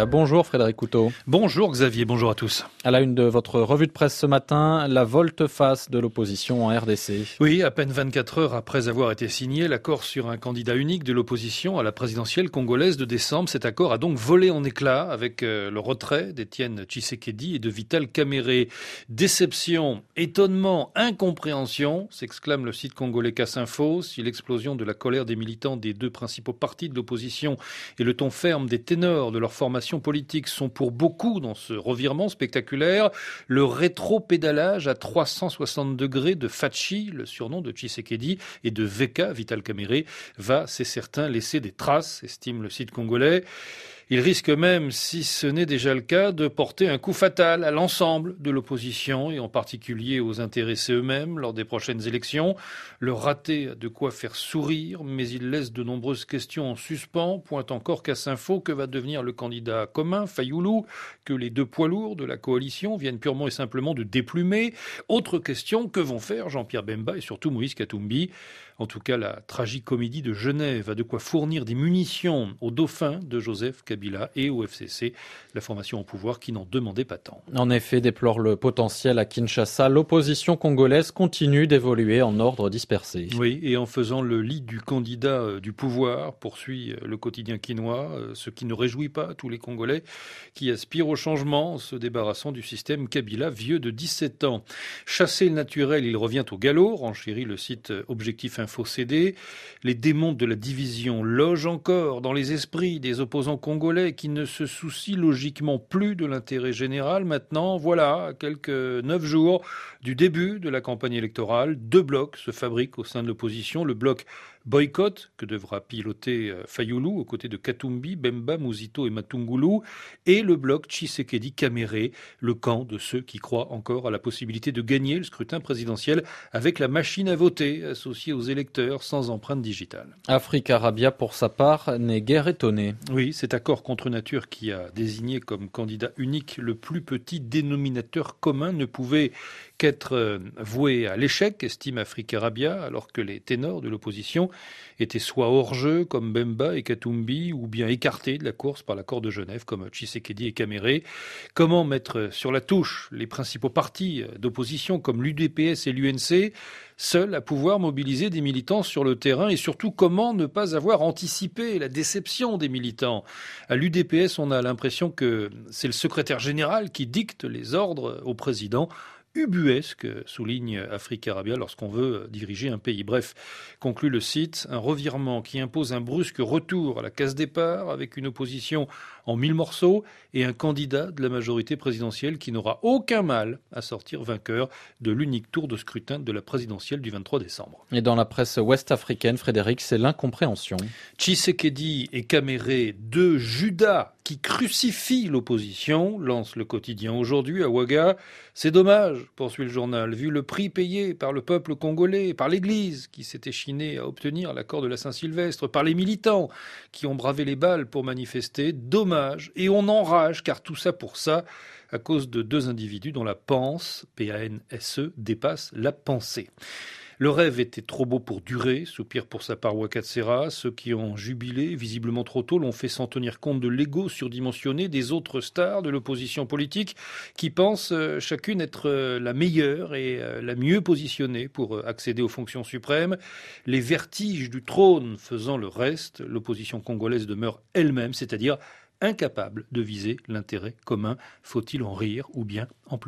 Bonjour Frédéric Couteau. Bonjour Xavier, bonjour à tous. À la une de votre revue de presse ce matin, la volte-face de l'opposition en RDC. Oui, à peine 24 heures après avoir été signé, l'accord sur un candidat unique de l'opposition à la présidentielle congolaise de décembre. Cet accord a donc volé en éclats avec le retrait d'Étienne Tshisekedi et de Vital Kamerhe. Déception, étonnement, incompréhension, s'exclame le site congolais Casse-Info. Si l'explosion de la colère des militants des deux principaux partis de l'opposition et le ton ferme des ténors de leur formation politique sont pour beaucoup dans ce revirement spectaculaire, le rétro-pédalage à 360 degrés de Fachi, le surnom de Tshisekedi, et de VK, Vital Kamerhe, va, c'est certain, laisser des traces, estime le site congolais. Il risque même, si ce n'est déjà le cas, de porter un coup fatal à l'ensemble de l'opposition et en particulier aux intéressés eux-mêmes lors des prochaines élections. Le raté a de quoi faire sourire, mais il laisse de nombreuses questions en suspens. Pointe encore Casse-Info, que va devenir le candidat commun, Fayoulou, que les deux poids lourds de la coalition viennent purement et simplement de déplumer. Autre question, que vont faire Jean-Pierre Bemba et surtout Moïse Katumbi? En tout cas, la tragicomédie de Genève a de quoi fournir des munitions aux dauphins de Joseph Kabila et au FCC, la formation au pouvoir qui n'en demandait pas tant. En effet, déplore le potentiel à Kinshasa, l'opposition congolaise continue d'évoluer en ordre dispersé. Oui, et en faisant le lit du candidat du pouvoir, poursuit le quotidien quinois, ce qui ne réjouit pas tous les Congolais qui aspirent au changement en se débarrassant du système Kabila vieux de 17 ans. Chasser le naturel, il revient au galop, renchérit le site Objectif Info CD. Les démons de la division logent encore dans les esprits des opposants congolais qui ne se soucient logiquement plus de l'intérêt général. Maintenant, voilà, à quelques 9 jours du début de la campagne électorale, deux blocs se fabriquent au sein de l'opposition. Le bloc boycott, que devra piloter Fayoulou aux côtés de Katumbi, Bemba, Muzito et Matungulu, et le bloc Tshisekedi-Kamerhe, le camp de ceux qui croient encore à la possibilité de gagner le scrutin présidentiel avec la machine à voter associée aux électeurs sans empreinte digitale. Africa Arabia, pour sa part, n'est guère étonné. Oui, cet accord contre nature qui a désigné comme candidat unique le plus petit dénominateur commun ne pouvait qu'être voué à l'échec, estime Africa Arabia, alors que les ténors de l'opposition étaient soit hors-jeu comme Bemba et Katumbi, ou bien écartés de la course par l'accord de Genève comme Tshisekedi et Kamerhe. Comment mettre sur la touche les principaux partis d'opposition comme l'UDPS et l'UNC, seuls à pouvoir mobiliser des militants sur le terrain, et surtout comment ne pas avoir anticipé la déception des militants. À l'UDPS, on a l'impression que c'est le secrétaire général qui dicte les ordres au président. Ubuesque, souligne Africa Arabia, lorsqu'on veut diriger un pays. Bref, conclut le site, un revirement qui impose un brusque retour à la case départ avec une opposition en 1000 morceaux et un candidat de la majorité présidentielle qui n'aura aucun mal à sortir vainqueur de l'unique tour de scrutin de la présidentielle du 23 décembre. Et dans la presse ouest-africaine, Frédéric, c'est l'incompréhension. Tshisekedi et Kamerhe, deux Judas qui crucifient l'opposition, lance le quotidien aujourd'hui à Ouaga. C'est dommage, poursuit le journal, vu le prix payé par le peuple congolais, par l'Église qui s'est échinée à obtenir l'accord de la Saint-Sylvestre, par les militants qui ont bravé les balles pour manifester. Dommage, et on enrage, car tout ça pour ça, à cause de deux individus dont la panse, P-A-N-S-E, dépasse la pensée. Le rêve était trop beau pour durer, soupire pour sa part Ouakatsera. Ceux qui ont jubilé, visiblement trop tôt, l'ont fait sans tenir compte de l'ego surdimensionné des autres stars de l'opposition politique qui pensent chacune être la meilleure et la mieux positionnée pour accéder aux fonctions suprêmes. Les vertiges du trône faisant le reste, l'opposition congolaise demeure elle-même, c'est-à-dire incapable de viser l'intérêt commun. Faut-il en rire ou bien en pleurer ?